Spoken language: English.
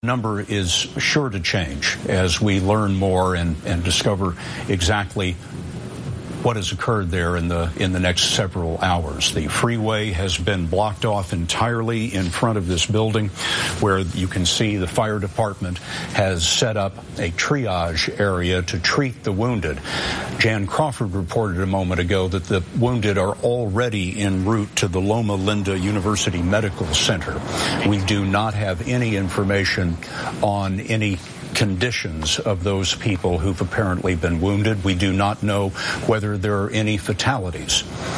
Number is sure to change as we learn more and discover exactly what has occurred there in the next several hours. The freeway has been blocked off entirely in front of this building, where you can see the fire department has set up a triage area to treat the wounded. Jan Crawford reported a moment ago that the wounded are already en route to the Loma Linda University Medical Center. We do not have any information on any conditions of those people who've apparently been wounded. We do not know whether there are any fatalities.